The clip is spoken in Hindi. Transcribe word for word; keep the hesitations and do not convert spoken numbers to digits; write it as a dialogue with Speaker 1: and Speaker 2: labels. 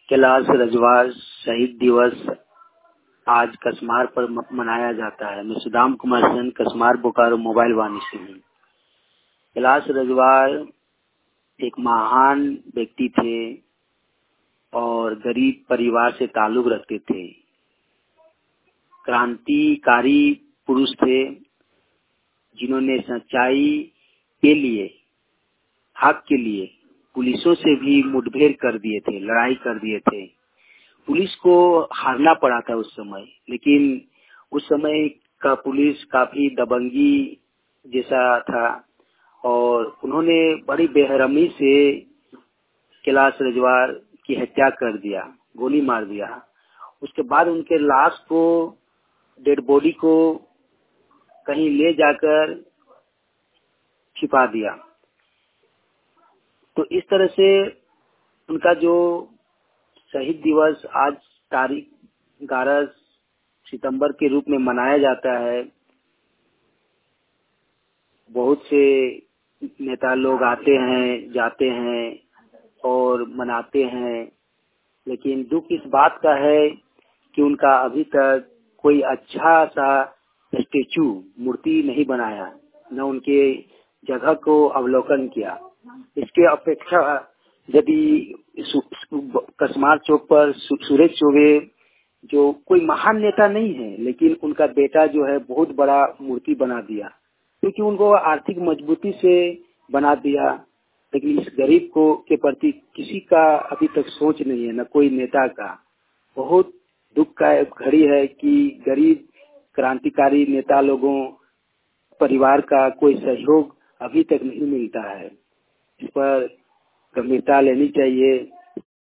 Speaker 1: कैलाश रजवार शहीद दिवस आज कसमार पर मनाया जाता है। मैं सुदाम कुमार सेन कसमार बोकारो मोबाइल वाणी से हूँ। कैलाश रजवार एक महान व्यक्ति थे और गरीब परिवार से ताल्लुक रखते थे। क्रांतिकारी पुरुष थे जिन्होंने सच्चाई के लिए, हक के लिए पुलिसों से भी मुठभेड़ कर दिए थे, लड़ाई कर दिए थे। पुलिस को हारना पड़ा था उस समय, लेकिन उस समय का पुलिस काफी दबंगी जैसा था और उन्होंने बड़ी बेरहमी से कैलाश रजवार की हत्या कर दिया, गोली मार दिया। उसके बाद उनके लाश को, डेड बॉडी को कहीं ले जाकर छिपा दिया। तो इस तरह से उनका जो शहीद दिवस आज तारीख ग्यारह सितंबर के रूप में मनाया जाता है। बहुत से नेता लोग आते हैं, जाते हैं और मनाते हैं, लेकिन दुख इस बात का है कि उनका अभी तक कोई अच्छा सा स्टेचू, मूर्ति नहीं बनाया, न उनके जगह को अवलोकन किया। इसके अपेक्षा यदि कसमार चौक पर सुरेश चौबे जो कोई महान नेता नहीं है, लेकिन उनका बेटा जो है बहुत बड़ा मूर्ति बना दिया, क्योंकि उनको आर्थिक मजबूती से बना दिया। लेकिन इस गरीब को के प्रति किसी का अभी तक सोच नहीं है, न कोई नेता का। बहुत दुख का घड़ी है कि गरीब क्रांतिकारी नेता लोगों परिवार का कोई सहयोग अभी तक नहीं मिलता है। इस पर गंभीरता लेनी चाहिए।